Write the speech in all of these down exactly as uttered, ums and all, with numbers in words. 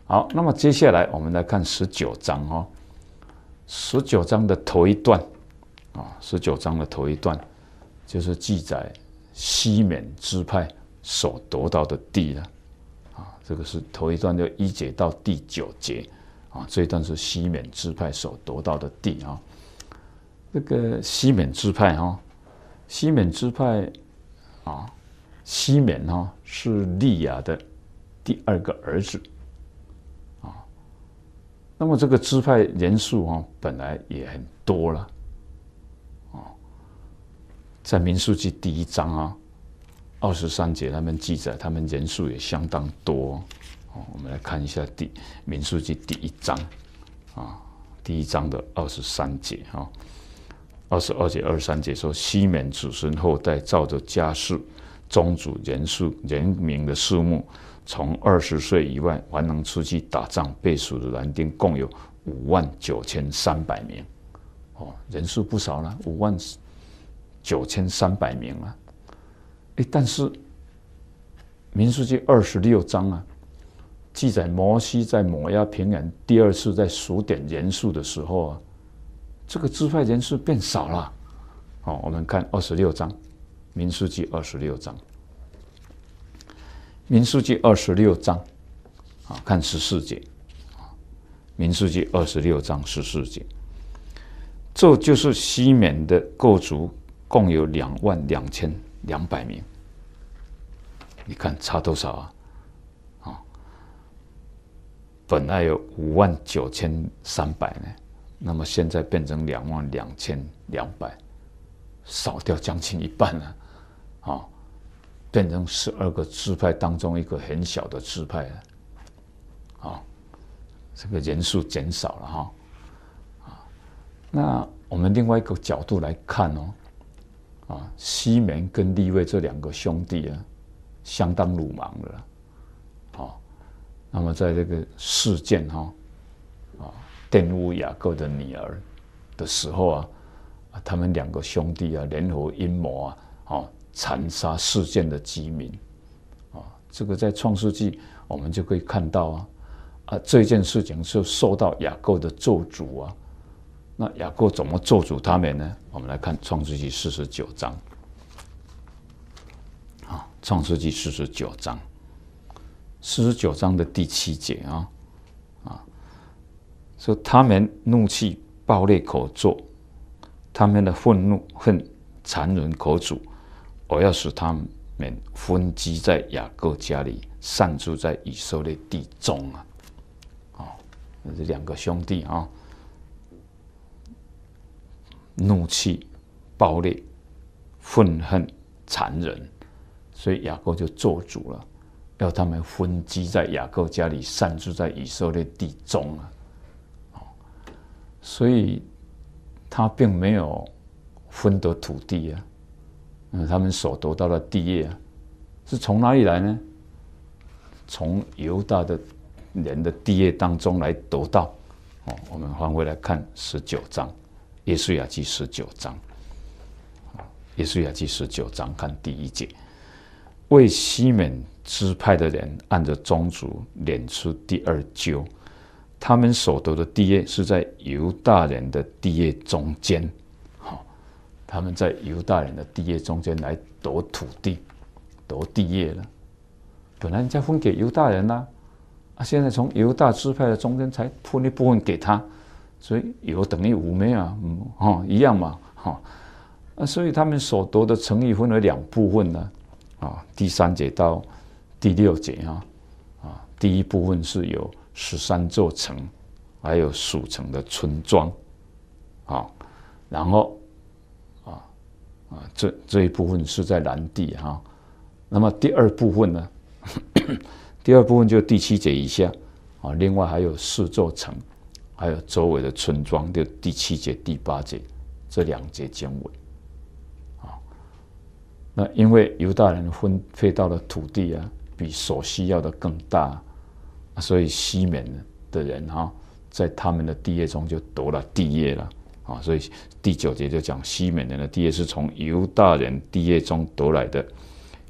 好，那么接下来我们来看十九章哦，十九章的头一段啊，十九章的头一段就是记载西缅支派所夺到的地了啊，这个是头一段，就一节到第九节啊，这一段是西缅支派所夺到的地啊。这个西缅支派哈，西缅支派啊，西缅哈是利亚的第二个儿子。那么这个支派人数啊，本来也很多了，哦，在民数记第一章啊，二十三节他们记载，他们人数也相当多。哦，我们来看一下第民数记第一章啊，第一章的二十三节啊，二十二节、二十三节说，西缅子孙后代照着家世、宗族、人数、人民的数目。从二十岁以外还能出去打仗被属的男丁共有五万九千三百名，哦，人数不少了，五万九千三百名了。哎，但是民数记二十六章啊，记载摩西在摩押平原第二次在数点人数的时候啊，这个支派人数变少了。哦，我们看二十六章，民数记二十六章。民数记二十六章，啊，看十四节，民数记二十六章十四节，这就是西缅的各族共有两万两千两百名。你看差多少啊？啊，本来有五万九千三百呢，那么现在变成两万两千两百，少掉将近一半了，啊。变成十二个支派当中一个很小的支派了，啊，这个人数减少了哈，啊，那我们另外一个角度来看哦，啊，西缅跟利未这两个兄弟啊，相当鲁莽了，啊，那么在这个事件哈，啊，玷污雅各的女儿的时候啊，他们两个兄弟啊联合阴谋啊，啊。残杀事件的居民，啊，这个在创世纪我们就可以看到啊，啊，这件事情是受到雅各的咒诅啊。那雅各怎么咒诅他们呢？我们来看创世纪四十九章，啊，创世纪四十九章，四十九章的第七节啊，啊，说他们怒气暴烈口作，他们的愤怒恨残忍口主。我要使他们分居在雅各家里，散住在以色列地中啊！哦，这两个兄弟啊，怒气暴烈、愤恨、残忍，所以雅各就做主了，要他们分居在雅各家里，散住在以色列地中啊！哦，所以他并没有分得土地啊。嗯，他们所得到的地业啊，是从哪里来呢？从犹大的人的地业当中来得到。哦，我们翻回来看十九章，约书亚记十九章，约书亚记十九章看第一节，为西缅支派的人按着宗族敛出第二阄，他们所得的地业是在犹大人的地业中间。他们在犹大人的地业中间来夺土地、夺地业了。本来人家分给犹大人啦，啊，现在从犹大支派的中间才分一部分给他，所以有等于无没有，嗯，哦，一样嘛，哈，啊，所以他们所夺的城邑分为两部分呢，啊，第三节到第六节啊，啊，第一部分是有十三座城，还有属城的村庄，啊，然后。啊，这这一部分是在南地哈、啊，那么第二部分呢？第二部分就第七节以下啊，另外还有四座城，还有周围的村庄，就第七节、第八节这两节经文啊。那因为犹大人分配到的土地啊，比所需要的更大，所以西缅的人哈、啊，在他们的地业中就夺了地业了。啊，所以第九节就讲西缅人的地业是从犹大人地业中得来的，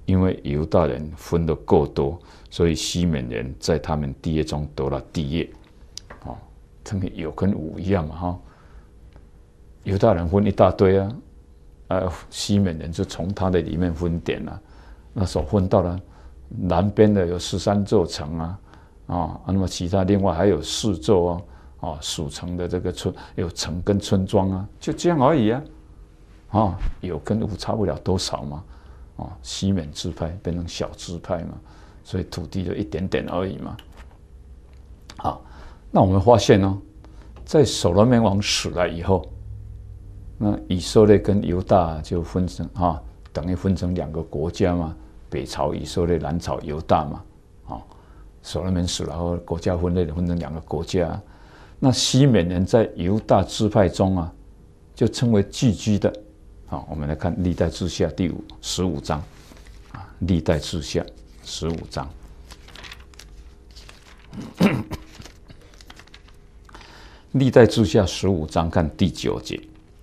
因为犹大人分得够多，所以西缅人在他们地业中得了地业。哦，这个有跟无一样嘛哈。犹大人分一大堆啊，啊，西缅人就从他的里面分点了、啊，那时候分到了南边的有十三座城啊，啊，那么其他另外还有四座哦，啊，属城的这个村有城跟村庄啊，就这样而已啊，啊，有跟无差不了多少嘛，啊，西缅支派变成小支派嘛，所以土地就一点点而已嘛，好，那我们发现呢、哦，在所罗门王死了以后。那以色列跟犹大就分成啊，等于分成两个国家嘛，北朝以色列，南朝犹大嘛，啊，所罗门死了后，国家分裂分成两个国家。那西缅人在犹大支派中啊，就称为寄居的。好，我们来看历代志下第五十五章，啊，历代志下十五章。历代志下十五章看第九节。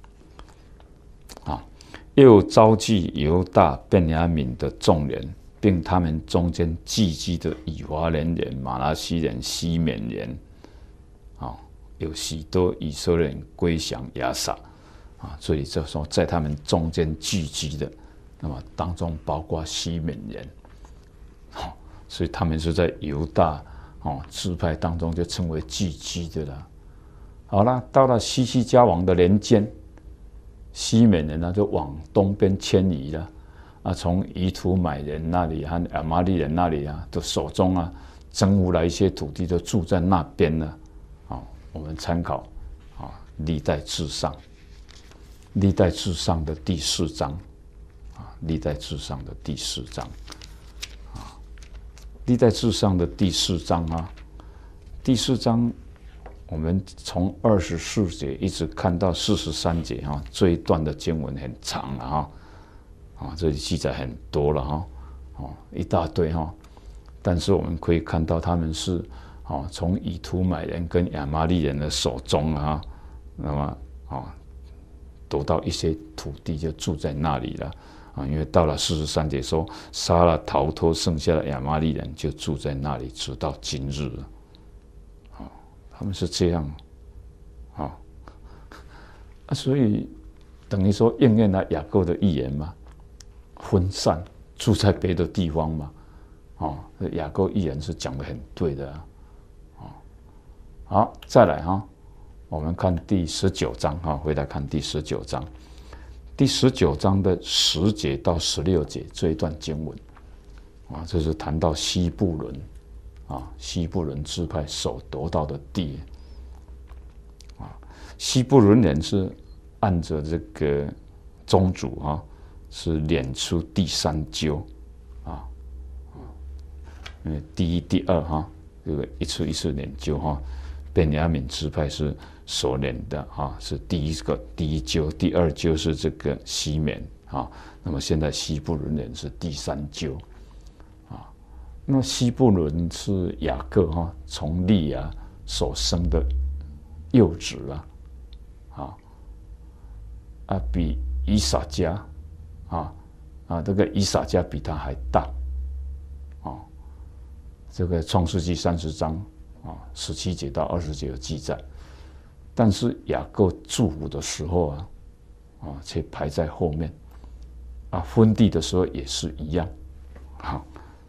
又召集犹大、便雅悯的众人，并他们中间寄居的以法莲人、马拉西人、西缅人，啊，有许多以色列人归降亚撒，啊，所以就说在他们中间聚集的，那么当中包括西缅人，好，所以他们是在犹大哦支派当中就称为聚居的了。好了，到了西西家王的年间。西缅人呢，就往东边迁移了，啊，从以土买人那里和亚玛利人那里啊，的手中啊，征服了一些土地，就住在那边了。啊，我们参考啊，历代志上，历代志上的第四章，啊，历代志上的第四章，啊，历代志上的第四章啊，第四章。我们从二十四节一直看到四十三节哈，这一段的经文很长了哈，啊，这里记载很多了哈，哦，一大堆哈，但是我们可以看到他们是哦，从以土买人跟亚玛利人的手中啊，那么啊，得到一些土地就住在那里了啊，因为到了四十三节说杀了逃脱剩下的亚玛利人，就住在那里，直到今日了。他们是这样，啊，啊，所以等于说应验了雅各的预言嘛，分散住在别的地方嘛，啊，雅各预言是讲得很对的啊，啊，好，再来哈，我们看第十九章哈，回来看第十九章，第十九章的十节到十六节这一段经文，啊，这是谈到西布伦。啊，西布伦支派所得到的地，啊，西布伦人是按着这个宗主啊，是撵出第三阄，啊，因为第一、第二哈，这个一次一次撵阄哈，便雅悯支派是所撵的啊，是第一个第一阄，第二阄是这个西缅啊，那么现在西布伦人是第三阄。那西布伦是雅各哈从利亚所生的幼子啊，啊啊比以撒家啊啊这个以撒家比他还大啊，这个创世纪三十章啊十七节到二十节有记载，但是雅各祝福的时候啊啊却排在后面啊，分地的时候也是一样，好。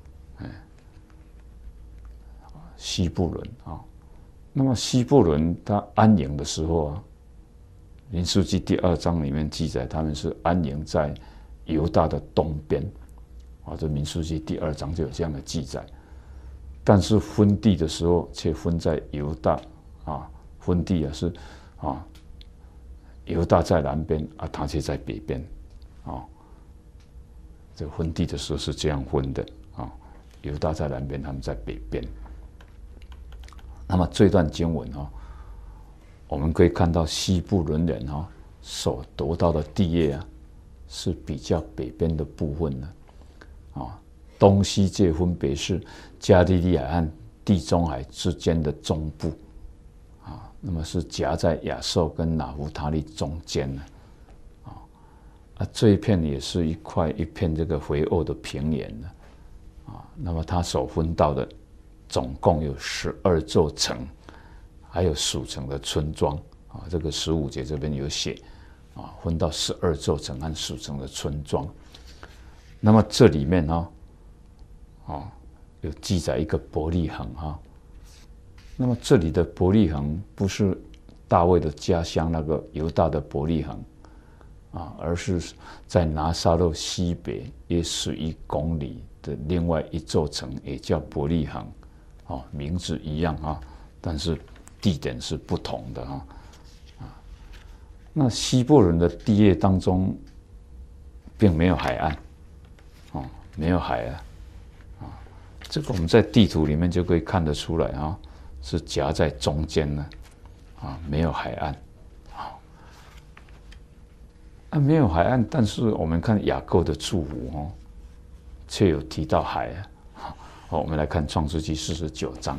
西布伦啊，那么西布伦他安营的时候啊，民数记第二章里面记载他们是安营在犹大的东边啊，这民数记第二章就有这样的记载。但是分地的时候却分在犹大啊，分地啊是啊，犹大在南边啊，他却在北边啊。这分地的时候是这样分的啊，犹大在南边，他们在北边。那么这段经文哈，我们可以看到西布伦人哈所得到的地业啊，是比较北边的部分的啊，东西界分别是加利利海和地中海之间的中部啊，那么是夹在亚述跟拿弗他利中间的啊， 啊，这一片也是一块一片这个肥沃的平原呢，啊，那么它所分到的总共有十二座城，还有属城的村庄啊，这个十五节这边有写啊，分到十二座城和属城的村庄。那么这里面呢，啊，有记载一个伯利恒哈。那么这里的伯利恒不是大卫的家乡那个犹大的伯利恒啊，而是在拿撒勒西北约十一公里的另外一座城，也叫伯利恒，啊，名字一样啊，但是地点是不同的啊。啊，那希伯伦的地业当中，并没有海岸，哦，没有海啊，啊，这个我们在地图里面就可以看得出来啊。是夹在中间呢，啊，没有海岸，啊，啊，没有海岸，但是我们看雅各的祝福哦，却有提到海啊。好，我们来看创世纪四十九章，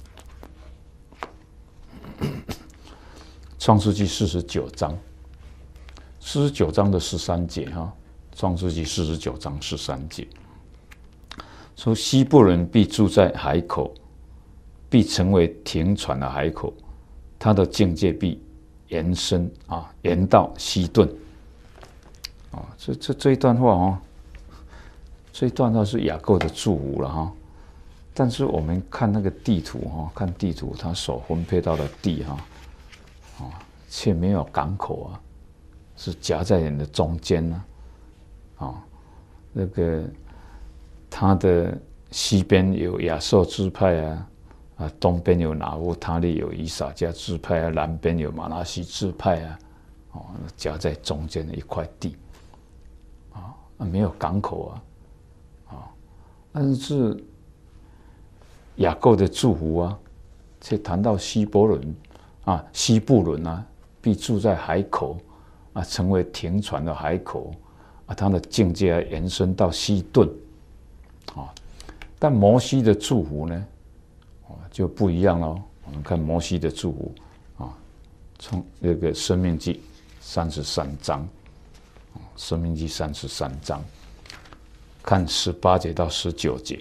创世纪四十九章，四十九章的十三节哈，创世纪四十九章十三节，说希伯伦必住在海口。必成为停船的海口，它的境界必延伸啊，延到西顿。啊，这这这一段话哦，这一段话是雅各的祝福了哈。但是我们看那个地图哈，看地图它所分配到的地哈，啊，却没有港口啊，是夹在人的中间呢。啊，那个它的西边有亚瑟支派啊。啊，东边有拿乌他利，有以撒迦支派啊；南边有马拉西支派啊，哦，夹在中间的一块地，啊，没有港口啊，啊，但是雅各的祝福啊，却谈到希伯伦啊，希布伦啊，必住在海口啊，成为停船的海口啊，它的境界啊延伸到西顿，啊，但摩西的祝福呢？就不一样了。我们看摩西的祝福啊，从那个《申命记》三十三章，《申命记》三十三章，看十八节到十九节。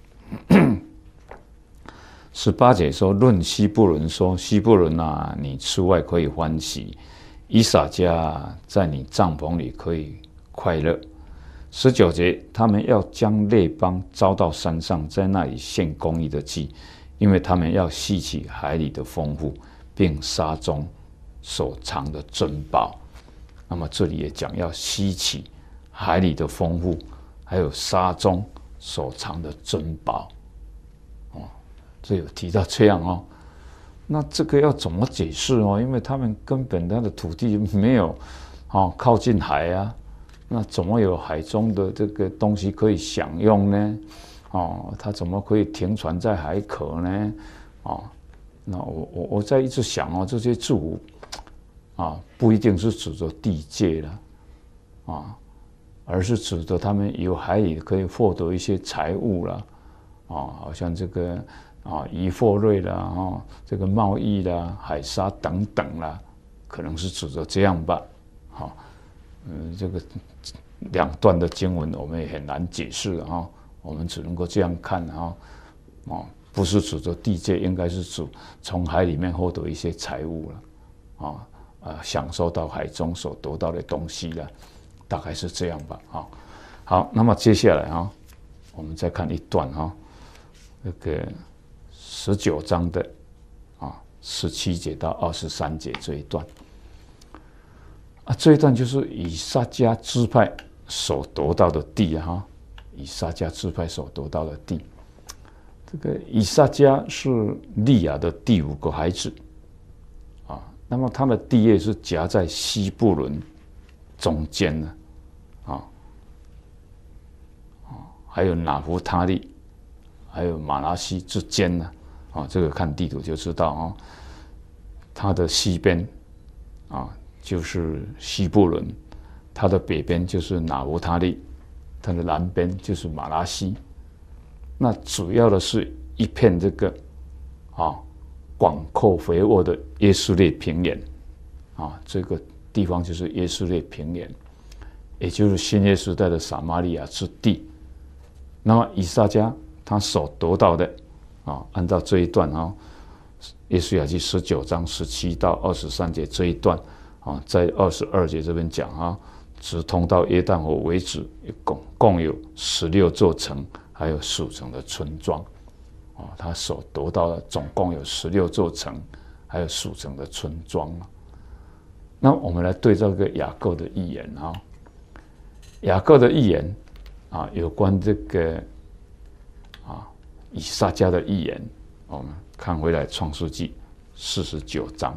十八节说：“论希伯伦说，希伯伦啊，你出外可以欢喜；以撒迦在你帐篷里可以快乐。”十九节，他们要将列邦招到山上，在那里献公义的祭。因为他们要吸取海里的丰富，并沙中所藏的珍宝。那么这里也讲要吸取海里的丰富，还有沙中所藏的珍宝。哦，这有提到这样哦。那这个要怎么解释哦？因为他们根本他的土地没有哦靠近海啊，那怎么有海中的这个东西可以享用呢？哦，他怎么可以停船在海口呢？哦，那我我我在一直想哦，这些祝福啊，不一定是指着地界了，啊，而是指着他们由海里可以获得一些财物了，啊，好像这个啊渔获类啦，啊，这个贸易啦、海沙等等啦，可能是指着这样吧，好、哦，嗯，这个两段的经文我们也很难解释啊。哦，我们只能够这样看啊，哦，不是指着地界，应该是指从海里面获得一些财物了，啊，呃，享受到海中所得到的东西了，大概是这样吧，啊，好，那么接下来啊，我们再看一段啊，那个十九章的啊十七节到二十三节这一段，啊，这一段就是以撒迦支派所得到的地啊。以撒迦支派所得到的地，这个以撒迦是利亚的第五个孩子，啊，那么他的地业是夹在希伯伦中间的，啊，啊，还有拿弗他利，还有马拉西之间呢，啊，这个看地图就知道啊，它的西边啊就是希伯伦，它的北边就是拿弗他利。它的南边就是马拉西，那主要的是一片这个啊广阔肥沃的耶斯列平原啊，这个地方就是耶斯列平原， 也就是新约时代的撒玛利亚之地。那么以撒迦他所得到的啊，按照这一段啊，约书亚记十九章十七到二十三节这一段啊，在二十二节这边讲啊，直通到约旦河为止，共共有十六座城，还有属城的村庄。啊，他所得到的总共有十六座城，还有属城的村庄。那我们来对这个雅各的预言啊，雅各的预言啊，有关这个啊以撒迦的预言，我们看回来创世纪四十九章，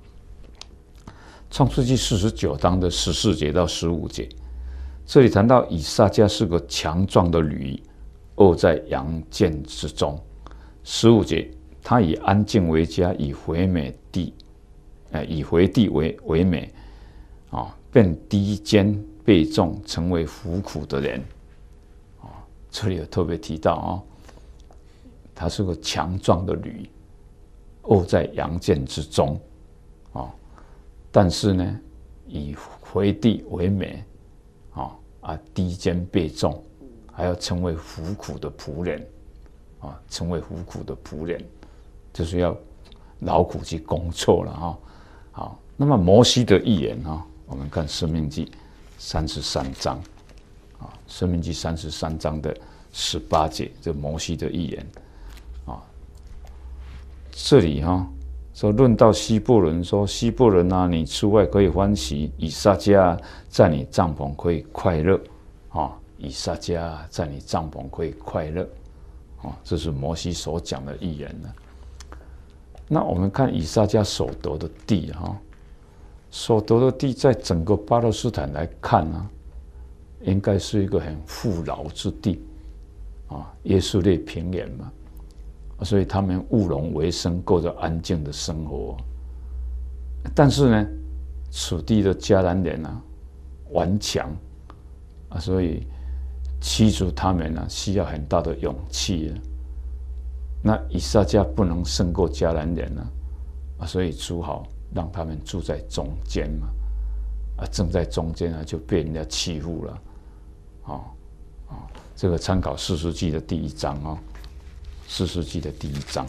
创世纪四十九章的十四节到十五节，这里谈到以撒迦是个强壮的驴，卧在羊圈之中。十五节，他以安静为家，以回美地。以回地 为, 为美，啊，便低肩背重，成为服苦的人。啊，这里有特别提到啊，他是个强壮的驴，卧在羊圈之中，啊，但是呢，以回地为美，啊啊，低肩背重，还要成为服苦的仆人，啊，成为服苦的仆人，就是要劳苦去工作了啊。好，那么摩西的预言啊，我们看《申命记》三十三章啊，《申命记》三十三章的十八节，这摩西的预言啊，这里哈、啊、说论到希伯伦，说希伯伦啊，你出外可以欢喜；以撒迦在你帐篷可以快乐啊，以撒迦在你帐篷可以快乐啊，这是摩西所讲的预言呢。那我们看以撒迦所得的地哈，所得的地在整个巴勒斯坦来看呢，应该是一个很富饶之地啊，耶稣列平原嘛，所以他们务农为生，过着安静的生活。但是呢，此地的迦南人啊，顽强啊，所以驱逐他们啊，需要很大的勇气啊。那以撒迦不能胜过迦南人啊，啊，所以只好让他们住在中间嘛，啊，正在中间啊，就被人家欺负了，啊、哦、啊、哦，这个参考士师记的第一章啊、哦，士师记的第一章，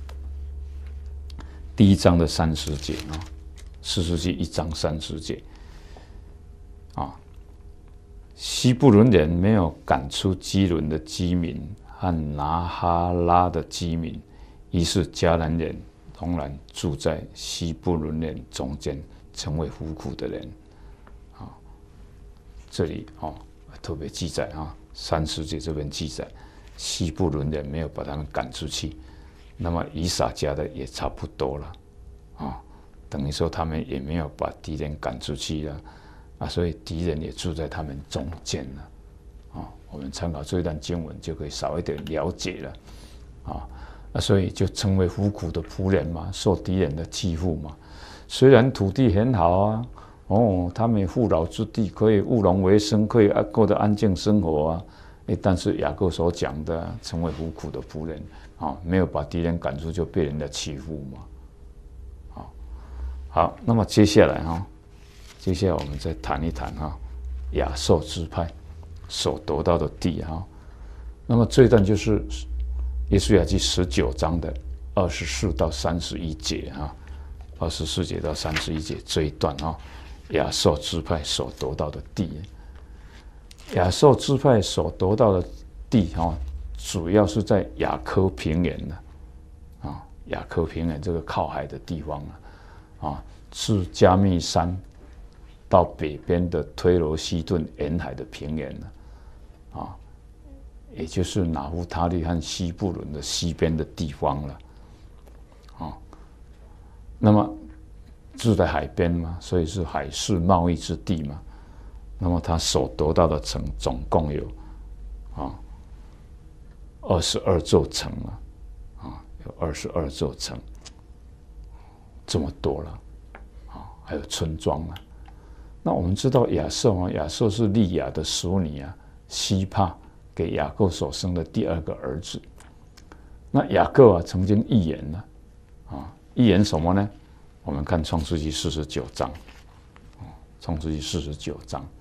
第一章的三十节啊，士师记一章三十节，啊，西布伦人没有赶出基伦的居民和拿哈拉的居民，于是迦南人仍然住在西布伦人中间，成为服苦的人。啊，这里哦特别记载啊，三十节这边记载，西布伦人没有把他们赶出去，那么以撒迦的也差不多了，啊，等于说他们也没有把敌人赶出去了，啊，所以敌人也住在他们中间了。啊，我们参考这一段经文就可以少一点了解了，啊，那所以就成为服苦的仆人嘛，受敌人的欺负嘛。虽然土地很好啊，哦，他们富饶之地可以务农为生，可以过得安静生活啊，诶，但是雅各所讲的成为服苦的仆人啊，没有把敌人赶出，就被人家欺负嘛。好，好，那么接下来哈，接下来我们再谈一谈哈，亚受支派所得到的地哈，那么这一段就是约书亚记十九章的二十四到三十一节哈，二十四节到三十一节这一段哈，亚受支派所得到的地，亚受支派所得到的地哈，主要是在雅科平原的啊，雅科平原这个靠海的地方啊，啊，自加密山到北边的推罗西顿沿海的平原了。啊，也就是拿弗他利和西布伦的西边的地方了，啊，那么住在海边嘛，所以是海事贸易之地嘛。那么他所得到的城总共有啊二十二座城了，啊，有二十二座城，这么多了，啊，还有村庄啊。那我们知道亚瑟啊，亚瑟是利亚的淑女啊。西帕给雅各所生的第二个儿子，那雅各啊曾经预言了，啊，预言什么呢？我们看创世纪四十九章，创世纪四十九章，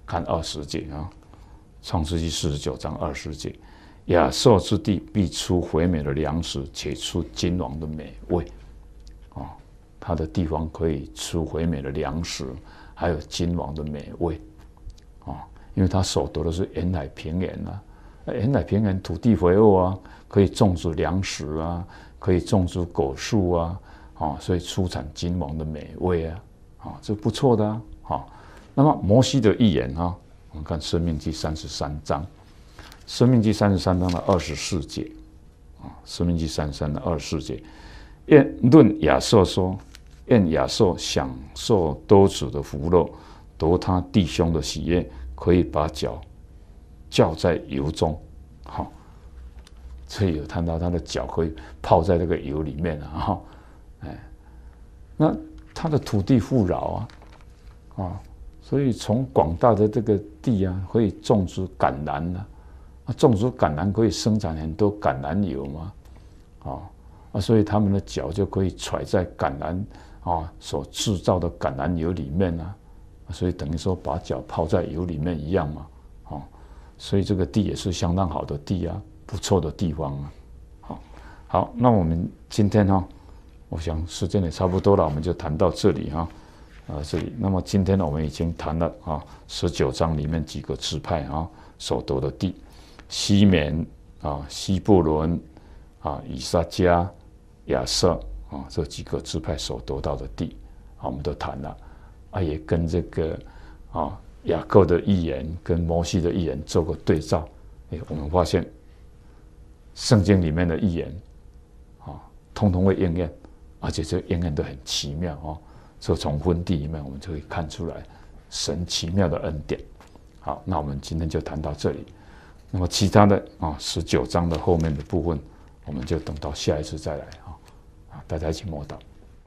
看二十节啊，创世纪四十九章二十节，亚述之地必出肥美的粮食，且出金王的美味。啊，它的地方可以出肥美的粮食，还有金王的美味。啊，因为它所得的是沿海平原啊，沿海平原土地肥沃啊，可以种植粮食啊，可以种植果树啊，啊，所以出产金王的美味啊，啊，这不错的啊。啊，那么摩西的预言啊，我们看《申命记》三十三章，《申命记》三十三章的二十四节，啊，《申命记》三十三的二十四节，愿论亚述说，愿亚述享受多子的福乐，夺他弟兄的喜悦，可以把脚较在油中，好，这里有谈到他的脚可以泡在这个油里面啊，哈，哎，那他的土地富饶啊。啊，所以从广大的这个地啊，可以种植橄榄啊，啊，种植橄榄可以生产很多橄榄油嘛，啊啊，所以他们的脚就可以揣在橄榄啊所制造的橄榄油里面啊，所以等于说把脚泡在油里面一样嘛，啊，所以这个地也是相当好的地啊，不错的地方啊，好，好，那我们今天哈、啊，我想时间也差不多了，我们就谈到这里哈、啊。啊，这里，那么今天呢，我们已经谈了啊，十九章里面几个支派啊所得的地，西缅啊、西布伦啊、以撒迦、亚瑟啊这几个支派所得到的地，啊，我们都谈了，啊，也跟这个啊雅各的预言跟摩西的预言做个对照，哎，我们发现圣经里面的预言啊，通通会应验，而且这应验都很奇妙啊。所以从婚地里面，我们就可以看出来神奇妙的恩典。好，那我们今天就谈到这里。那么其他的啊，十九章的后面的部分，我们就等到下一次再来啊。啊，大家一起默祷。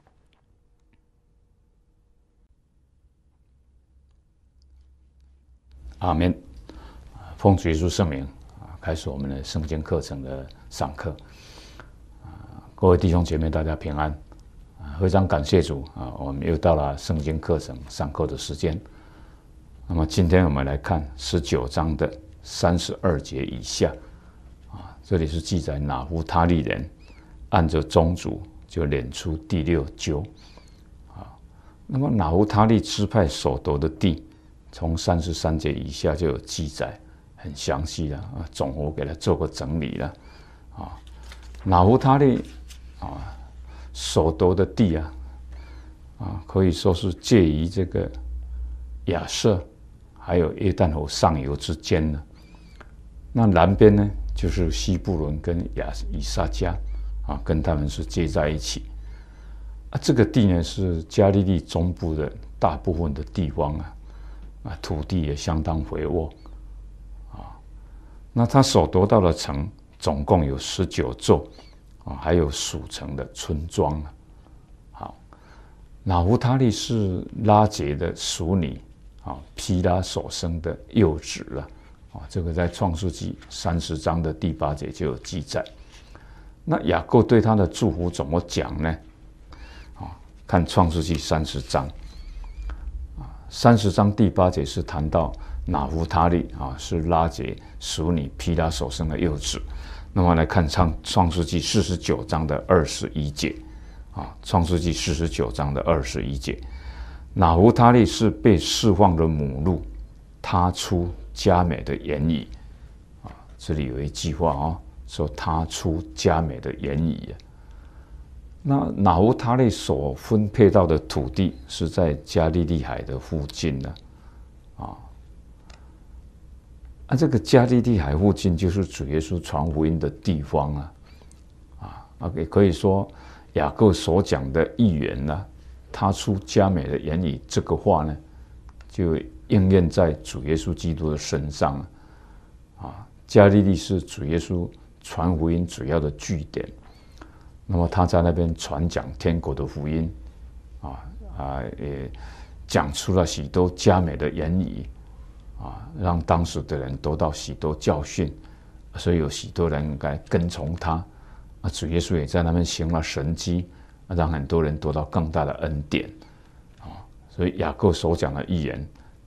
阿们。奉主耶稣圣名啊，开始我们的圣经课程的上课。啊，各位弟兄姐妹，大家平安。非常感谢主啊！我们又到了圣经课程上课的时间。那么今天我们来看十九章的三十二节以下啊，这里是记载拿弗他利人按着宗族就撵出第六阄啊。那么拿弗他利支派所得的地，从三十三节以下就有记载，很详细了啊。总我给他做个整理了啊。拿弗他利啊。所得的地啊，啊，可以说是介于这个亚瑟还有约旦河上游之间呢。那南边呢，就是西布伦跟亚以撒迦啊，跟他们是接在一起。啊，这个地呢是加利利中部的大部分的地方啊，啊，土地也相当肥沃啊。那他所得到的城总共有十九座。啊，还有属城的村庄啊。好，拿弗他利是拉结的属女啊，毗拉所生的幼子了啊。这个在创世纪三十章的第八节就有记载。那雅各对他的祝福怎么讲呢？啊，看创世纪三十章啊，三十章第八节是谈到拿弗他利啊，是拉结属女毗拉所生的幼子。那么来看创创世纪四十九章的二十一节，啊，创世纪四十九章的二十一节，拿弗他利是被释放的母鹿，他出佳美的言语，啊，这里有一句话啊，说他出佳美的言语啊。那拿弗他利所分配到的土地是在加利利海的附近呢，啊。啊，这个加利利海附近就是主耶稣传福音的地方啊，啊，啊，也可以说雅各所讲的预言呢，他出佳美的言语这个话呢，就应验在主耶稣基督的身上啊。啊，加利利是主耶稣传福音主要的据点，那么他在那边传讲天国的福音，啊啊，也讲出了许多佳美的言语。啊，让当时的人得到许多教训，所以有许多人应该跟从他。啊，主耶稣也在那边行了神迹，让很多人得到更大的恩典。啊，所以雅各所讲的预言，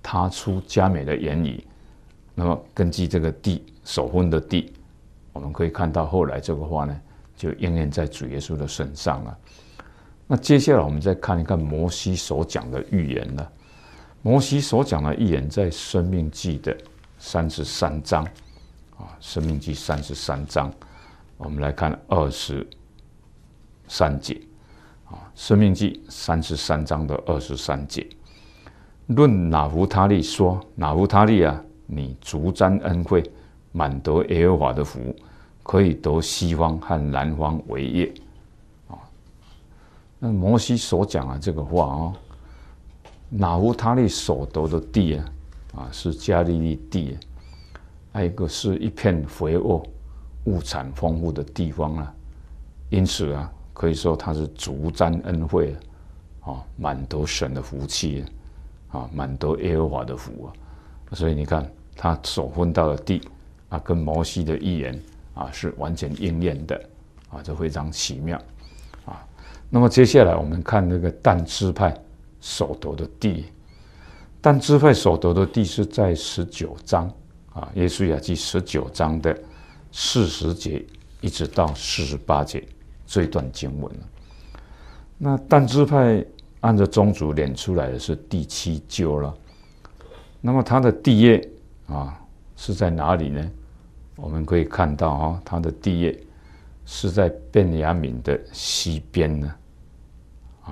他出佳美的言语。那么根据这个地所分的地，我们可以看到后来这个话呢，就应验在主耶稣的身上了。那接下来我们再看一看摩西所讲的预言了。摩西所讲的预言在申命记的三十三章啊，申命记三十三章，我们来看二十三节啊，申命记三十三章的二十三节，论拿弗他利说：拿弗他利啊，你足沾恩惠，满得耶和华的福，可以得西方和南方为业。啊，那摩西所讲的这个话啊，拿弗他利所得的地啊，啊是加利利地，还有一个是一片肥沃、物产丰富的地方啊，因此啊，可以说他是足沾恩惠啊，满得神的福气啊，满得耶和华的福啊。所以你看，他所分到的地啊，跟摩西的预言啊是完全应验的啊，这非常奇妙啊。那么接下来我们看那个但支派所得的地，但支派所得的地是在十九章啊，约书亚记十九章的四十节一直到四十八节这一段经文。那但支派按照宗族领出来的是第七阄了。那么它的地业啊是在哪里呢？我们可以看到啊，它的地业是在便雅悯的西边呢，啊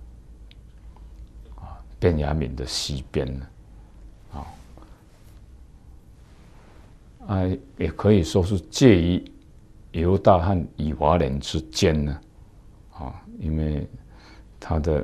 啊，便雅悯的西边呢，啊啊，也可以说是介于犹大和以法莲之间呢，啊，因为它的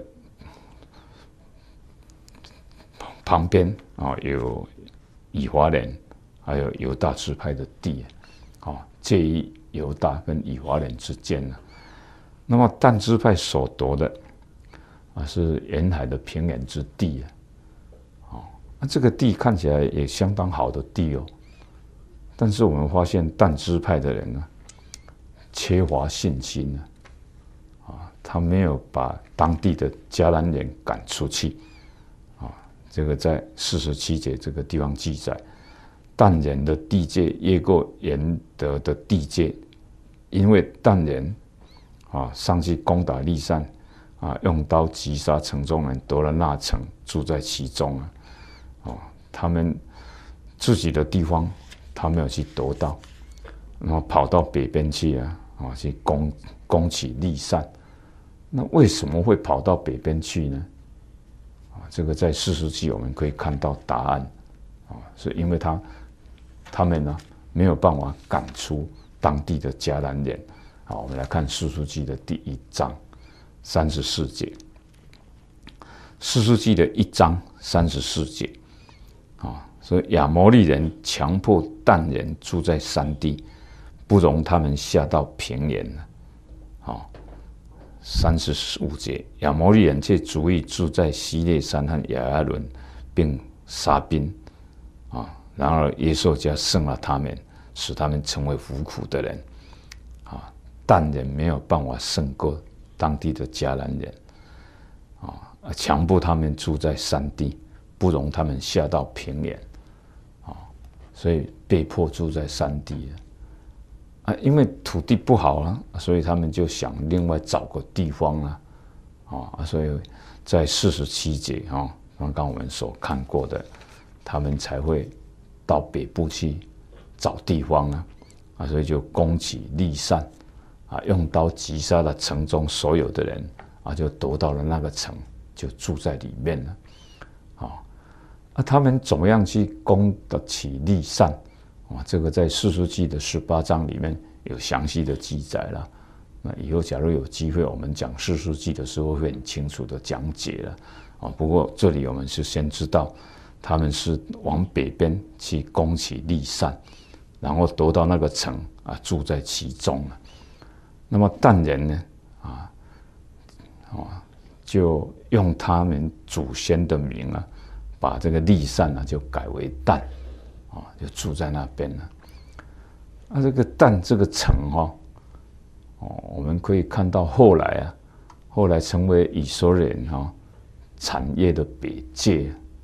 旁边啊有以法莲，还有犹大支派的地，啊，介于犹大跟以法莲之间呢。那么但支派所夺的啊是沿海的平原之地啊，那这个地看起来也相当好的地哦，但是我们发现但支派的人呢缺乏信心呢，啊，他没有把当地的迦南人赶出去。这个在四十七节这个地方记载，但人的地界越过沿得的地界，因为但人啊上去攻打利善啊，用刀击杀城中人，夺了那城，住在其中啊。哦，他们自己的地方他没有去夺到，然后跑到北边去啊，啊去攻攻取利善。那为什么会跑到北边去呢？这个在士师记我们可以看到答案啊，是因为他他们呢没有办法赶出当地的迦南人。好，我们来看士师记的第一章三十四节，士师记的一章三十四节啊，所以亚摩利人强迫但人住在山地，不容他们下到平原了。好。三十五节，亚摩利人却逐一住在西列山和亚亚伦，并杀兵啊。然而耶稣家胜了他们，使他们成为服苦的人啊。但人没有办法胜过当地的迦南人啊，强迫他们住在山地，不容他们下到平原啊，所以被迫住在山地啊，因为土地不好啊，所以他们就想另外找个地方啊，啊，所以在四十七节啊，刚刚我们所看过的，他们才会到北部去找地方啊，啊，所以就攻取利善啊，用刀击杀了城中所有的人啊，就夺到了那个城，就住在里面了，啊，啊，他们怎么样去攻得起利善？啊，这个在士师记的十八章里面有详细的记载了。那以后假如有机会，我们讲士师记的时候会很清楚的讲解了。啊，不过这里我们是先知道他们是往北边去攻取利善，然后夺到那个城啊，住在其中了。那么但人呢，啊，啊，就用他们祖先的名啊，把这个利善呢就改为但。啊，就住在那边了。那、啊、这个但这个城哈，哦，我们可以看到后来啊，后来成为以色列人哈产业的北界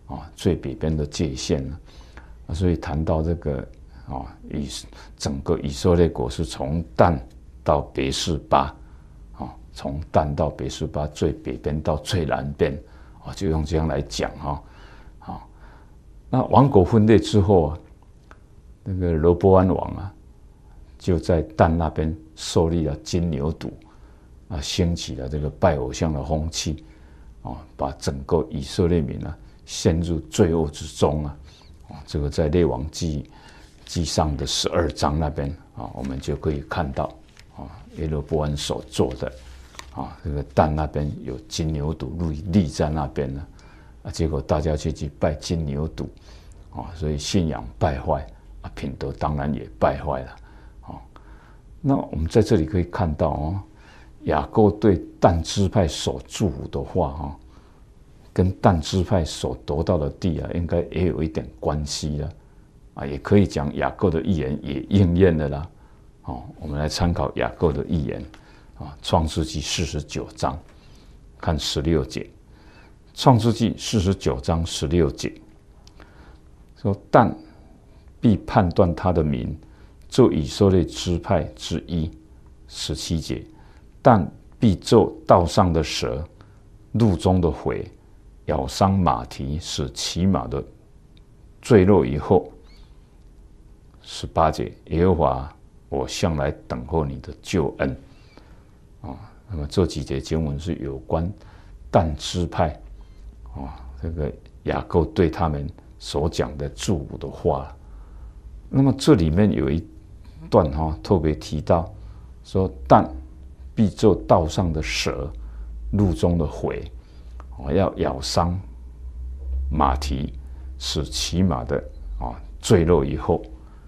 啊最北边的界限了。啊，所以谈到这个啊，以整个以色列国是从但到别是巴，啊，从但到别是巴最北边到最南边，啊，就用这样来讲哈。好，那王国分裂之后啊，那个罗波安王啊，就在但那边设立了金牛犊，啊，兴起了这个拜偶像的风气，啊，把整个以色列民啊陷入罪恶之中啊。这个在列王记记上的十二章那边啊，我们就可以看到啊，耶罗波安所做的啊，这个但那边有金牛犊立立在那边呢，啊，结果大家就去拜金牛犊啊，所以信仰败坏啊，品德当然也败坏了啊。那我们在这里可以看到哦，雅各对但支派所祝福的话哈。跟但支派所得到的地啊，应该也有一点关系了，啊，也可以讲雅各的预言也应验了啦。哦，我们来参考雅各的预言啊，《创世纪》四十九章，看十六节，《创世纪》四十九章十六节说：“但必判断他的民，做以色列支派之一。”十七节，但必做道上的蛇，路中的回。咬伤马蹄，使骑马的坠落以后。十八节，耶和华，我向来等候你的救恩。啊，那么这几节经文是有关但支派啊，这个雅各对他们所讲的祝福的话。那么这里面有一段哈、啊，特别提到说，但必做道上的蛇，路中的回。要咬伤马蹄，使骑马的啊坠落以后，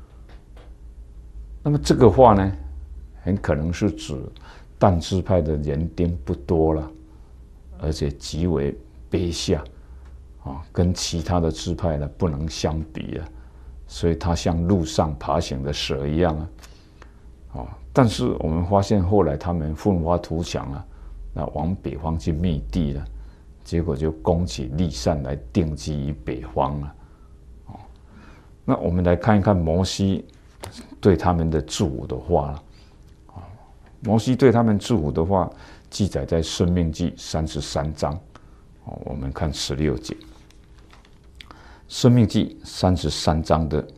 那么这个话呢，很可能是指但支派的人丁不多了，而且极为卑下啊，跟其他的支派呢不能相比啊，所以它像路上爬行的蛇一样啊。啊，但是我们发现后来他们奋发图强啊，那往北方去觅地了。结果就攻起利善来定居于北方了，哦，那我们来看一看摩西对他们的祝福的话了，哦，摩西对他们祝福的话记载在《申命记》三十三章，哦，我们看十六节，《申命记》三十三章的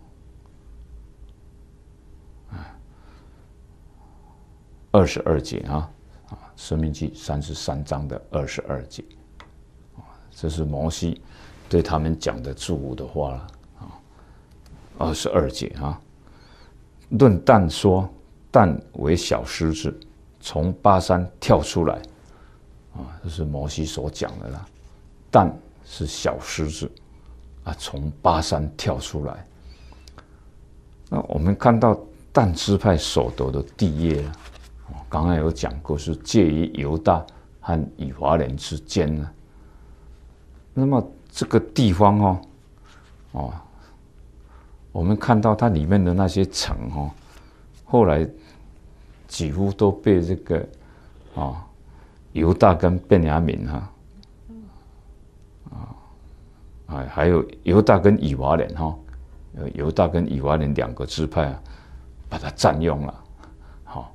二十二节啊，啊，《申命记》三十三章的二十二节。这是摩西对他们讲的祝福的话了啊，二十二节啊。论但说，但为小狮子，从巴山跳出来啊，这是摩西所讲的啦。但是小狮子啊，从巴山跳出来。那我们看到但支派所得的地业啊，刚刚有讲过，是介于犹大和以法莲之间呢。那么这个地方哦，哦，我们看到它里面的那些城哦，后来几乎都被这个啊犹大跟便雅悯哈，啊啊还有犹大跟以法莲哈，犹大跟以法莲两个支派啊，把它占用了，好。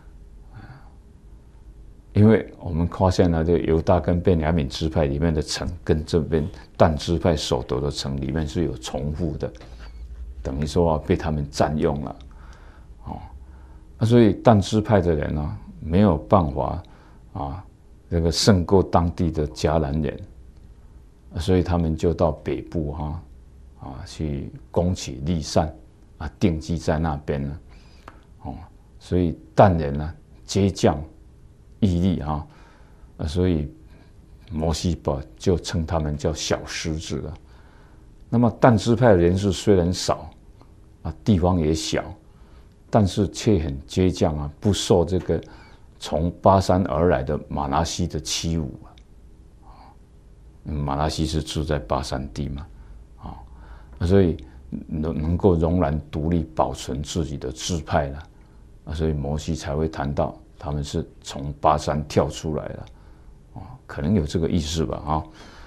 因为我们发现了，这犹大跟便雅悯支派里面的城，跟这边但支派所得的城里面是有重复的，等于说啊被他们占用了，哦，那所以但支派的人呢、啊、没有办法啊这个胜过当地的迦南人，所以他们就到北部哈 啊, 啊去攻取利善啊定居在那边了，哦，所以但人呢、啊、接将。毅力啊，所以摩西把就称他们叫小狮子了。那么但支派的人数虽然少啊，地方也小，但是却很倔强啊，不受这个从巴山而来的马拿西的欺侮啊。马拿西是住在巴山地嘛，啊，所以能能够仍然独立保存自己的支派了，啊，所以摩西才会谈到。他们是从巴山跳出来了，可能有这个意思吧啊。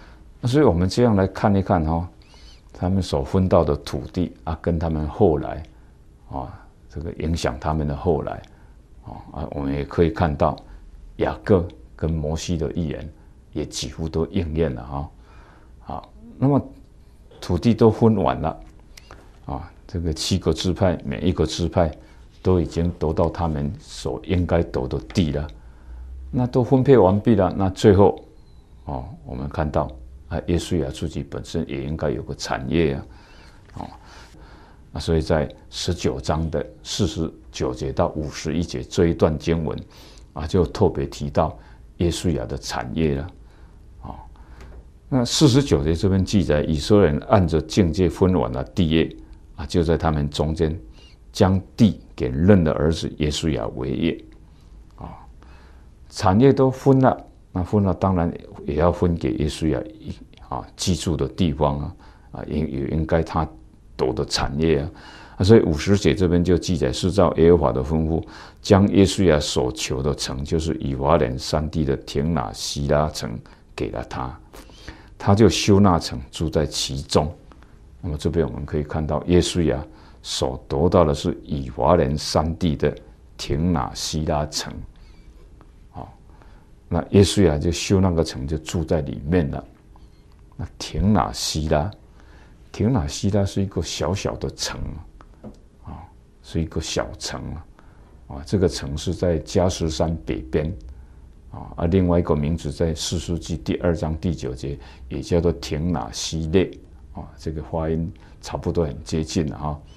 所以我们这样来看一看哈、哦，他们所分到的土地啊，跟他们后来啊，这个影响他们的后来啊，我们也可以看到雅各跟摩西的预言也几乎都应验了哈。好，那么土地都分完了啊，这个七个支派每一个支派都已经得到他们所应该得的地了，那都分配完毕了，那最后哦，我们看到啊，约书亚自己本身也应该有个产业啊，哦，那所以在十九章的四十九节到五十一节这一段经文啊，就特别提到约书亚的产业了。那四十九节这边记载，以色列人按着境界分完了地业啊，就在他们中间将地给认的儿子约书亚为业啊，产业都分了，那分了当然也要分给约书亚啊居住的地方啊啊，也也应该他得的产业啊啊，所以五十节这边就记载是照耶和华的吩咐，将约书亚所求的城，就是以法莲山地的亭拿西拉城给了他。他就修那城，住在其中。那么这边我们可以看到，约书亚所得到的是以法莲山地的亭拿西拉城。好，那约书亚就修那个城，就住在里面了。那亭拿西拉，亭拿西拉是一个小小的城啊，是一个小城啊。啊，这个城是在加斯山北边。啊，另外一个名字在士师记第二章第九节，也叫做亭拿西列啊，这个发音差不多很接近了啊。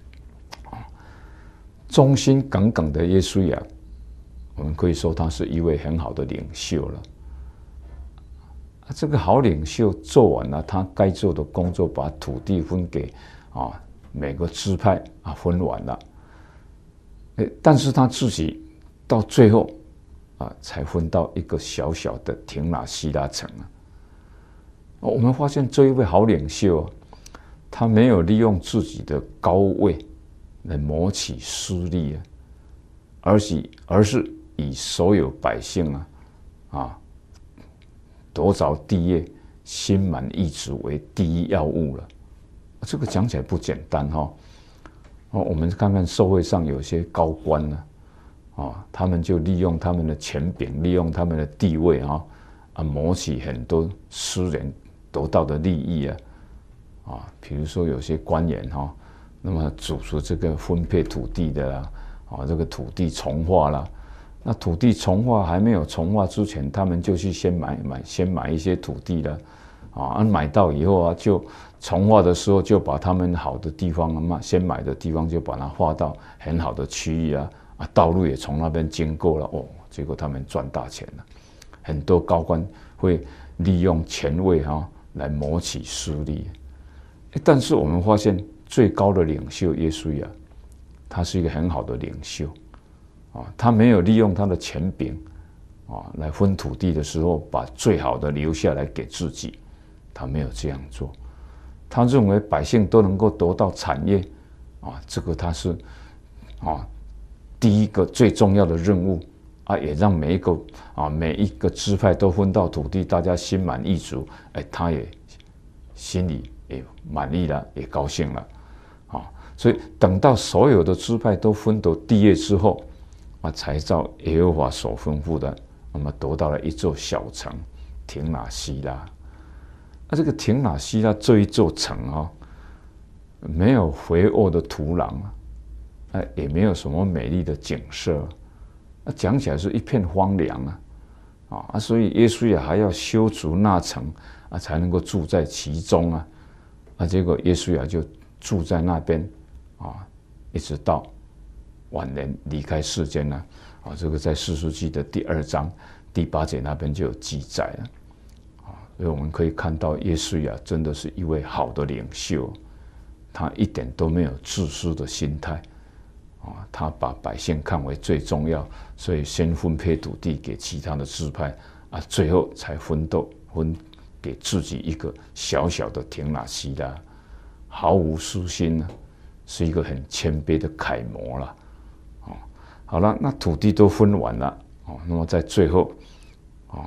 忠心耿耿的约书亚，我们可以说他是一位很好的领袖了。啊，这个好领袖做完了他该做的工作，把土地分给啊每个支派啊分完了，但是他自己到最后。啊，才分到一个小小的亭拿西拉城啊！我们发现这一位好领袖啊，他没有利用自己的高位来谋取私利啊，而是而是以所有百姓啊啊得着地业、心满意足为第一要务了。这个讲起来不简单哈、哦！哦，我们看看社会上有些高官呢、啊。啊，他们就利用他们的权柄，利用他们的地位啊，啊，谋取很多私人得到的利益啊，啊，比如说有些官员哈、啊，那么主持这个分配土地的啦，啊，这个土地重划啦，那土地重划还没有重划之前，他们就去先买买，先买一些土地了，啊，买到以后啊，就重划的时候就把他们好的地方嘛，先买的地方就把它划到很好的区域啊。啊，道路也从那边经过了哦，结果他们赚大钱了。很多高官会利用权位哈、哦、来谋取私利，但是我们发现最高的领袖约书亚，他是一个很好的领袖啊，他没有利用他的权柄啊来分土地的时候，把最好的留下来给自己，他没有这样做。他认为百姓都能够得到产业啊，这个他是啊。第一个最重要的任务啊，也让每一个啊每一个支派都分到土地，大家心满意足，哎，他也心里也满意了，也高兴了，啊，所以等到所有的支派都分得地业之后，啊，才照耶和华所吩咐的，那么得到了一座小城亭拿西拉。那这个亭拿西拉这一座城啊，没有肥沃的土壤啊。也没有什么美丽的景色，那讲起来是一片荒凉啊，啊，所以约书亚还要修筑那城啊，才能够住在其中啊，啊，结果约书亚就住在那边啊，一直到晚年离开世间了啊，这个在士师记的第二章第八节那边就有记载了啊，所以我们可以看到约书亚真的是一位好的领袖，他一点都没有自私的心态。啊，他把百姓看为最重要，所以先分配土地给其他的支派啊，最后才分斗分给自己一个小小的亭拿西拉，毫无私心呢，是一个很谦卑的楷模了。哦，好了，那土地都分完了哦，那么在最后啊，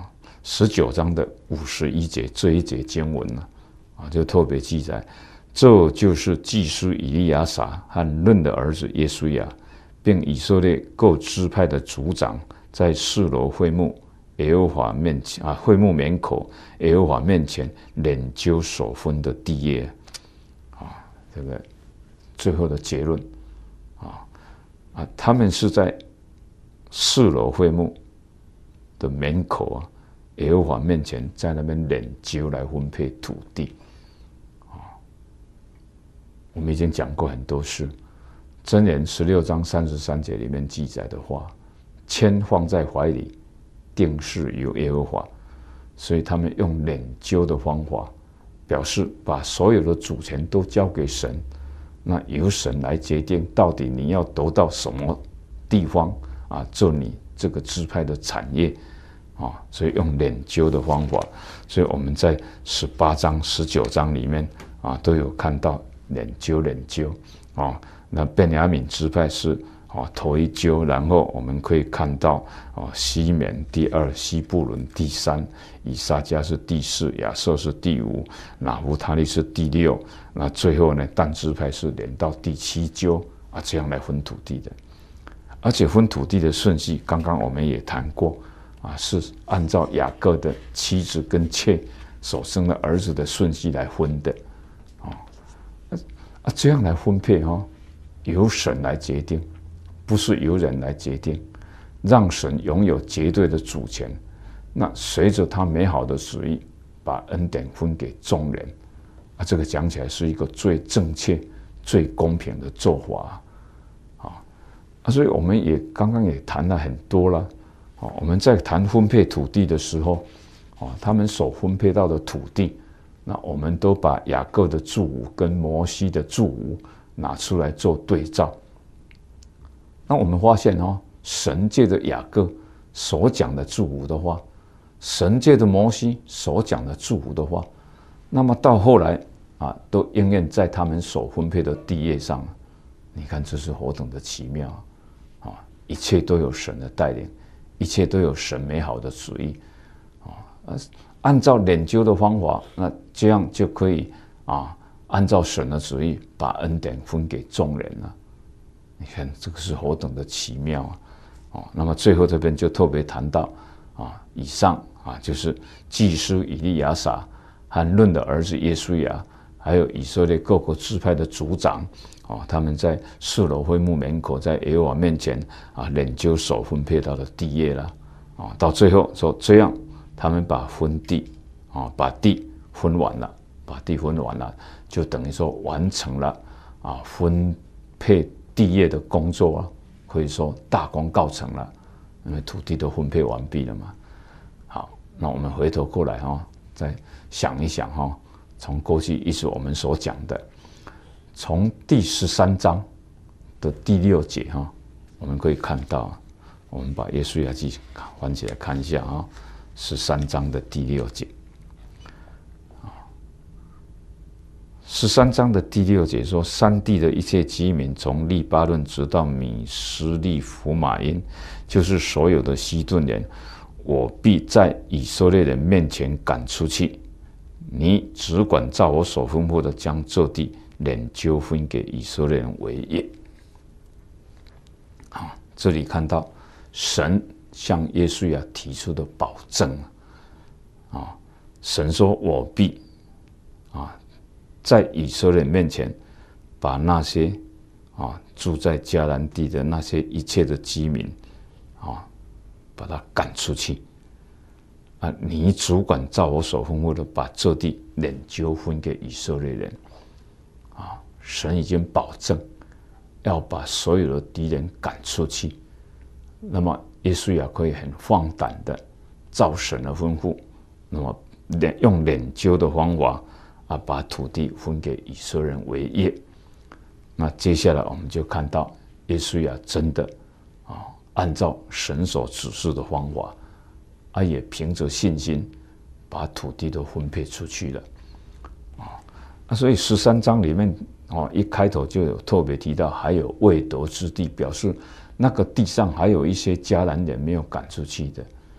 十九章的五十一节这一节经文呢，啊，就特别记载，这就是祭司以利亚撒和嫩的儿子耶稣亚，并以色列各支派的族长，在示罗会幕耶和华面前啊，会幕门口耶和华面前研究所分的地业，啊，这个最后的结论，啊啊，他们是在示罗会幕的门口啊，耶和华面前在那边研究来分配土地，啊，我们已经讲过很多次，箴言十六章三十三节里面记载的话，签放在怀里，定是由耶和华，所以他们用研究的方法，表示把所有的主权都交给神，那由神来决定到底你要得到什么地方啊，做你这个支派的产业啊，所以用研究的方法，所以我们在十八章、十九章里面啊都有看到研究研究啊。那便雅悯支派是啊头一揪，然后我们可以看到啊西缅第二，西布伦第三，以撒迦是第四，亚瑟是第五，拿弗他利是第六，那最后呢但支派是连到第七揪啊，这样来分土地的。而且分土地的顺序，刚刚我们也谈过啊，是按照雅各的妻子跟妾所生的儿子的顺序来分的，啊，啊这样来分配哈，由神来决定，不是由人来决定，让神拥有绝对的主权。那随着他美好的旨意，把恩典分给众人，啊，这个讲起来是一个最正确、最公平的做法。所以我们也刚刚也谈了很多了，我们在谈分配土地的时候，他们所分配到的土地，那我们都把雅各的祝福跟摩西的祝福拿出来做对照。那我们发现哦，神借着雅各所讲的祝福的话，神借着摩西所讲的祝福的话，那么到后来啊，都应验在他们所分配的地业上。你看，这是何等的奇妙啊！一切都有神的带领，一切都有神美好的旨意啊！按照研究的方法，那这样就可以啊，按照神的旨意把恩典分给众人了。你看，这个是何等的奇妙啊！哦，那么最后这边就特别谈到啊，以上啊就是祭司以利亚撒和嫩的儿子耶稣亚，还有以色列各个支派的族长。哦，他们在示罗会幕门口，在耶和华面前啊，研究所分配到的地业了。啊，到最后说这样，他们把分地啊，把地分完了，把地分完了，就等于说完成了啊分配地业的工作啊，可以说大功告成了，因为土地都分配完毕了嘛。好，那我们回头过来哈、哦，再想一想哈、哦，从过去一直我们所讲的。从第十三章的第六节哈，我们可以看到，我们把约书亚记翻起来看一下啊，十三章的第六节，十三章的第六节说，山地的一切居民，从利巴嫩直到米斯利弗马因，就是所有的西顿人，我必在以色列人面前赶出去，你只管照我所吩咐的，将这地研究分给以色列人为业。好，这里看到神向约书亚提出的保证啊，神说：“我必啊，在以色列人面前，把那些啊住在迦南地的那些一切的居民啊，把他赶出去啊，你主管照我所吩咐的，把这地研究分给以色列人。”啊，神已经保证要把所有的敌人赶出去，那么约书亚可以很放胆的照神的吩咐，那么用研究的方法啊，把土地分给以色列人为业。那接下来我们就看到约书亚真的啊，按照神所指示的方法啊，也凭着信心把土地都分配出去了。啊，所以十三章里面哦，一开头就有特别提到，还有未得之地，表示那个地上还有一些迦南人没有赶出去的。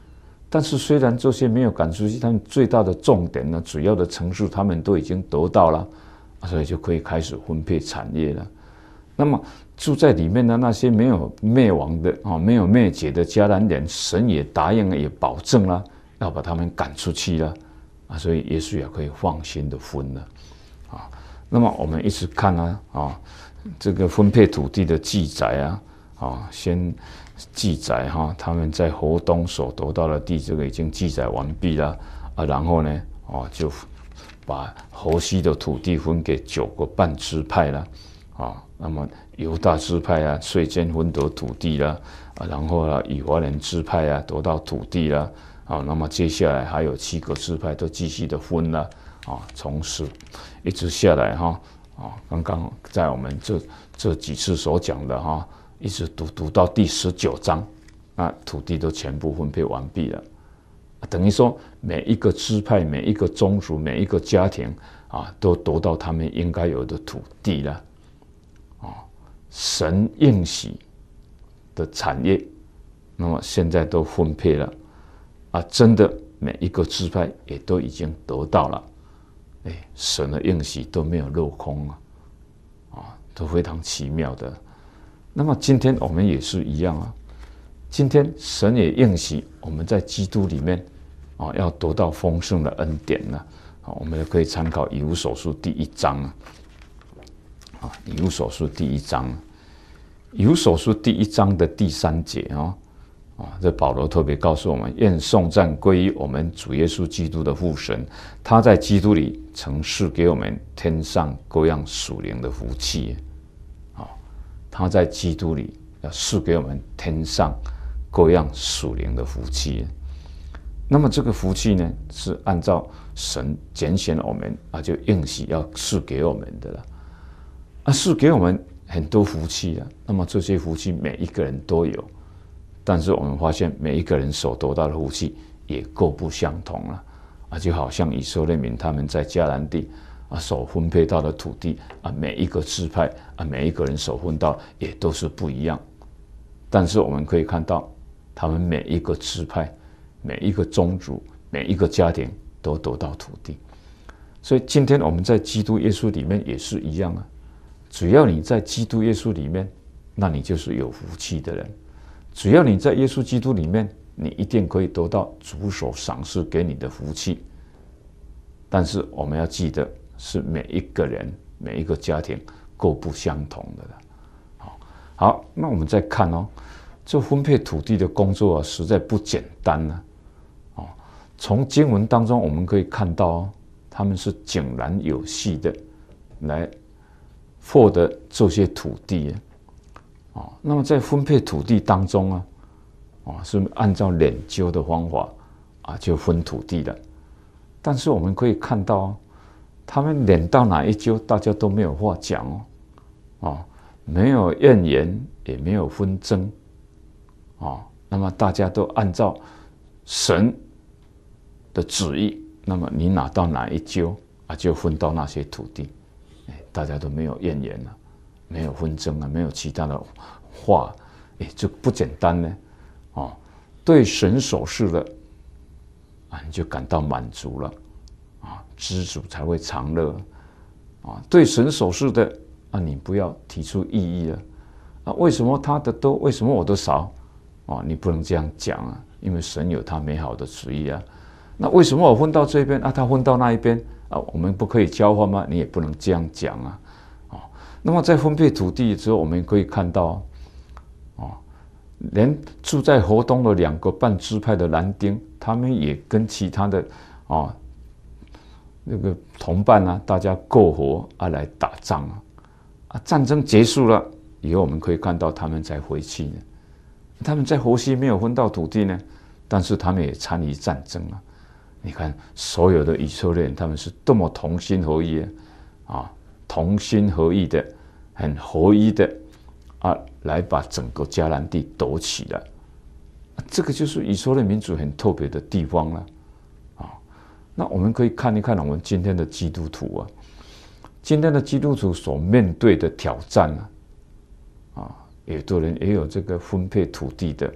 但是虽然这些没有赶出去，他们最大的重点呢，主要的城市他们都已经得到了，所以就可以开始分配产业了。那么住在里面的那些没有灭亡的啊，没有灭绝的迦南人，神也答应了，也保证了要把他们赶出去了啊，所以耶稣也可以放心的分了啊。那么我们一直看啊啊，这个分配土地的记载啊啊，先记载哈，他们在河东所得到的地，这个已经记载完毕了啊。然后呢，哦，就把河西的土地分给九个半支派了啊。那么犹大支派啊，率先分得土地了啊。然后啊，以法莲支派啊，得到土地了啊。那么接下来还有七个支派都继续的分了啊，从十一直下来哈啊。刚刚在我们这这几次所讲的哈。一直读读到第十九章，那土地都全部分配完毕了，等于说每一个支派、每一个宗族、每一个家庭啊，都得到他们应该有的土地了。啊，神应许的产业，那么现在都分配了啊，真的每一个支派也都已经得到了，哎，神的应许都没有落空啊，啊，都非常奇妙的。那么今天我们也是一样啊，今天神也应许我们在基督里面啊，要得到丰盛的恩典呢。啊，我们也可以参考以弗所书第一章啊，啊，以弗所书第一章，以弗所书第一章的第三节啊，啊，这保罗特别告诉我们：愿颂赞归于我们主耶稣基督的父神，他在基督里曾赐给我们天上各样属灵的福气。他在基督里要赐给我们天上各样属灵的福气。那么这个福气呢，是按照神拣选我们啊，就应许要赐给我们的了。啊，赐给我们很多福气啊。那么这些福气每一个人都有，但是我们发现每一个人所得到的福气也各不相同了。啊，就好像以色列民他们在迦南地。啊，所分配到的土地啊，每一个支派啊，每一个人所分到也都是不一样。但是我们可以看到，他们每一个支派、每一个宗族、每一个家庭都得到土地。所以今天我们在基督耶稣里面也是一样啊。只要你在基督耶稣里面，那你就是有福气的人。只要你在耶稣基督里面，你一定可以得到主所赏赐给你的福气。但是我们要记得。是每一个人、每一个家庭各不相同的了。好，好，那我们再看哦，这分配土地的工作啊，实在不简单呢、啊。哦，从经文当中我们可以看到哦，他们是井然有序的来获得这些土地。哦，那么在分配土地当中啊，哦，是按照研究的方法啊，就分土地了。但是我们可以看到哦。他们撵到哪一揪，大家都没有话讲哦，哦，没有怨言，也没有纷争，哦，那么大家都按照神的旨意，那么你拿到哪一揪啊，就分到那些土地，哎，大家都没有怨言了，没有纷争啊，没有其他的话，哎，这不简单呢，哦，对神所示的啊，你就感到满足了。知足才会长乐啊！对神所示的啊，你不要提出异议了啊！为什么他的多，为什么我的少啊？你不能这样讲啊，因为神有他美好的旨意啊。那为什么我分到这边啊，他分到那一边啊？我们不可以交换吗？你也不能这样讲啊！啊，那么在分配土地之后，我们可以看到啊，连住在河东的两个半支派的男丁，他们也跟其他的啊。那个同伴啊，大家过河啊来打仗啊，啊战争结束了以后，我们可以看到他们才回去呢。他们在河西没有分到土地呢，但是他们也参与战争啊。你看所有的以色列人，他们是多么同心合意啊，同心合意的，很合一的啊，来把整个迦南地夺起来。这个就是以色列民族很特别的地方了。那我们可以看一看我们今天的基督徒啊，今天的基督徒所面对的挑战啊，啊，有的人也有这个分配土地的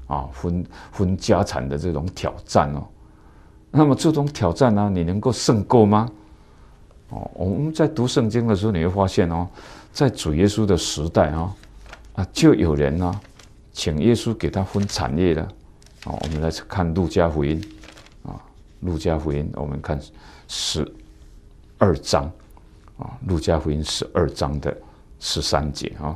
啊分分家产的这种挑战哦。那么这种挑战呢，你能够胜过吗？哦，我们在读圣经的时候，你会发现哦，在主耶稣的时代啊、哦，啊，就有人呢、啊，请耶稣给他分产业了。哦，我们来看路加福音啊，路加福音，我们看十二章啊，路加福音十二章的十三节啊，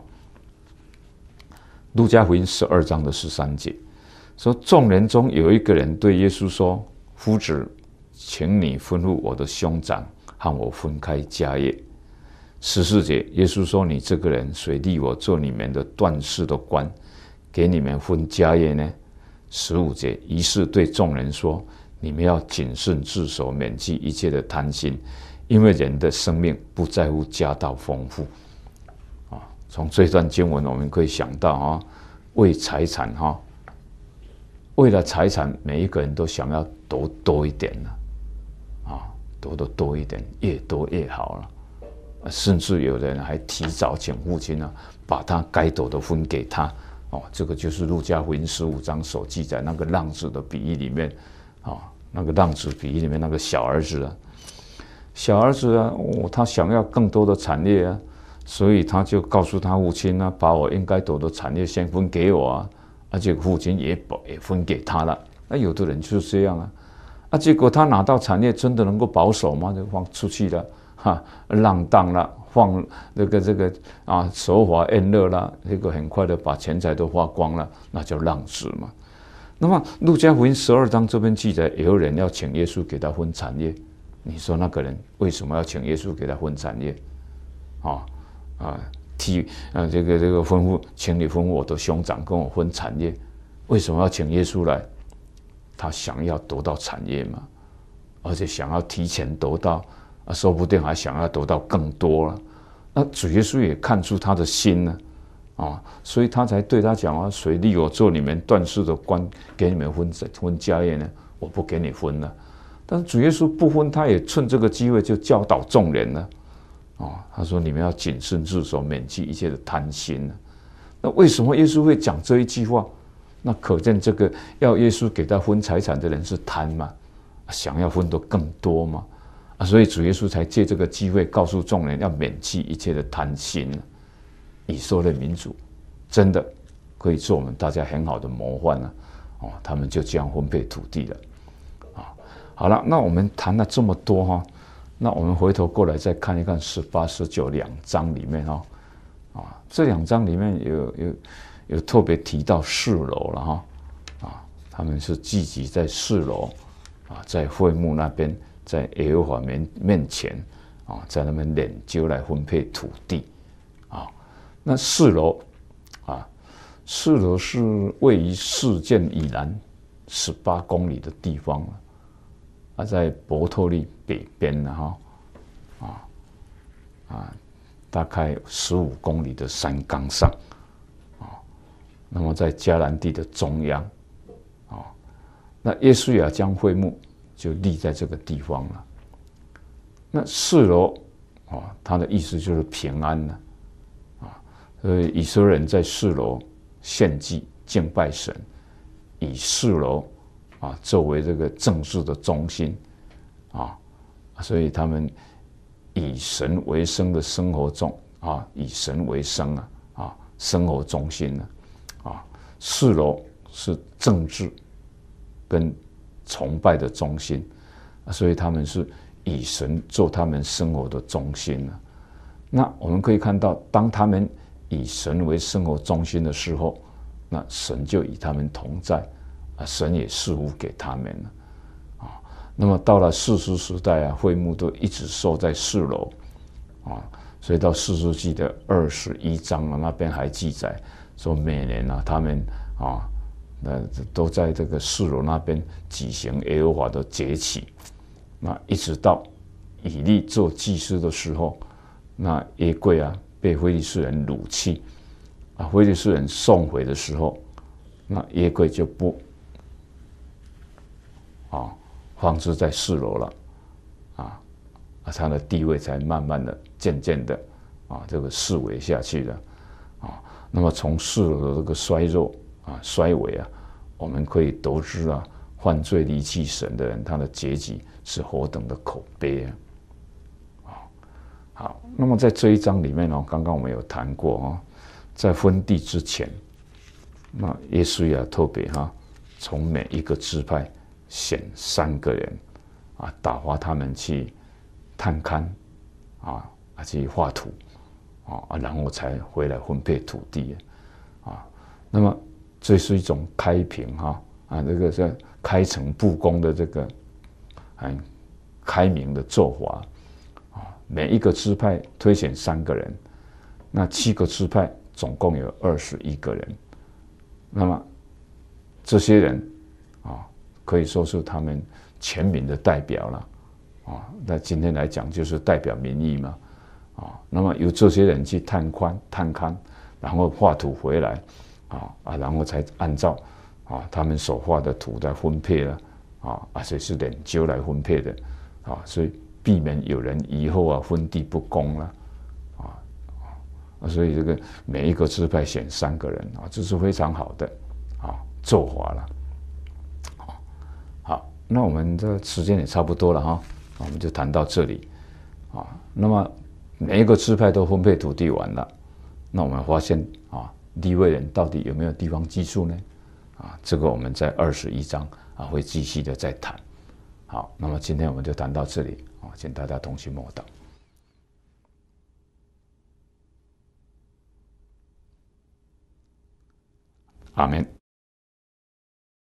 路加福音十二章的十三节说，众人中有一个人对耶稣说：“夫子，请你吩咐我的兄长和我分开家业。”十四节，耶稣说：“你这个人谁立我做你们的断事的官，给你们分家业呢？”十五节，于是对众人说：“你们要谨慎自守，免去一切的贪心，因为人的生命不在乎家道丰富。”啊，从这段经文我们可以想到啊，为财产哈，为了财产，每一个人都想要夺多一点了，啊，夺得多一点，越多越好了。甚至有人还提早请父亲呢，把他该夺的分给他。哦，这个就是路加福音十五章所记载那个浪子的比喻里面，啊，那个浪子比喻里面那个小儿子啊，小儿子啊，哦，他想要更多的产业啊，所以他就告诉他父亲啊，把我应该夺的产业先分给我啊，而且父亲也也分给他了。那有的人就是这样啊，啊，结果他拿到产业真的能够保守吗？就放出去了，哈，浪荡了。放这个这个啊，手法宴乐啦，这个很快的把钱财都花光了，那叫浪子嘛。那么路加福音十二章这边记载，也有人要请耶稣给他分产业。你说那个人为什么要请耶稣给他分产业？啊啊，替啊这个这个吩咐，请你吩咐我的兄长跟我分产业，为什么要请耶稣来？他想要得到产业嘛，而且想要提前得到。啊，说不定还想要得到更多了。那主耶稣也看出他的心呢，啊，所以他才对他讲啊：“谁立我做你们断事的官，给你们分分家业呢？我不给你分了。”但是主耶稣不分，他也趁这个机会就教导众人了。啊，他说：“你们要谨慎自守，免去一切的贪心呢。”那为什么耶稣会讲这一句话？那可见这个要耶稣给他分财产的人是贪嘛，想要分得更多嘛。所以主耶稣才借这个机会告诉众人要免去一切的贪心。以色列民族真的可以做我们大家很好的模范了。哦，他们就这样分配土地了。啊，好了，那我们谈了这么多哈，那我们回头过来再看一看十八、十九两章里面哈，啊，这两章里面有有有特别提到四楼了哈，啊，他们是聚集在四楼啊，在会幕那边。在耶和华面面前啊，在那边研究来分配土地啊。那四楼啊，四楼是位于事件以南十八公里的地方啊，在伯特利北边呢哈啊啊，大概十五公里的山岗上啊。那么在迦南地的中央啊，那约书亚将会幕。就立在这个地方了。那四楼啊，它的意思就是平安了啊。所以以色列人在四楼献祭敬拜神，以四楼啊作为这个政治的中心啊，所以他们以神为生的生活中啊，以神为生啊啊生活中心呢啊。四楼是政治跟崇拜的中心，所以他们是以神做他们生活的中心了。那我们可以看到，当他们以神为生活中心的时候，那神就与他们同在，啊，神也赐福给他们了，啊。那么到了士师时代啊，会幕都一直设在四楼，啊，所以到士师记的二十一章啊，那边还记载说，每年啊，他们啊。那都在这个四楼那边举行耶和华的节期，那一直到以利做祭司的时候，那约柜啊被非利士人掳去，啊，非利士人送回的时候，那约柜就不啊放置在四楼了，啊，啊，他的地位才慢慢的、渐渐的啊这个式微下去了，啊，那么从四楼的这个衰弱。啊，衰微啊， 我们可以得知啊，犯罪离弃神的人，他的结局是何等的可悲啊！好，那么在这一章里面哦，刚刚我们有谈过哦，在分地之前，那耶稣也特别哈，从每一个支派选三个人啊，打发他们去探勘啊，啊去画图啊，然后才回来分配土地啊。那么这是一种开平哈啊，这个是开诚布公的这个很开明的做法。每一个支派推选三个人，那七个支派总共有二十一个人。那么这些人啊，可以说是他们全民的代表了啊。那今天来讲，就是代表民意嘛啊。那么由这些人去探勘、探勘，然后画图回来啊啊，然后才按照啊他们所画的图来分配了啊，而且是研究来分配的啊，所以。避免有人以后啊分地不公了，啊啊，所以这个每一个支派选三个人啊，这是非常好的啊做法了。好，那我们这时间也差不多了哈，我们就谈到这里啊。那么每一个支派都分配土地完了，那我们发现啊，利未人到底有没有地方居住呢？啊，这个我们在二十一章啊会继续的再谈。好，那么今天我们就谈到这里啊，请大家同心默祷。阿们。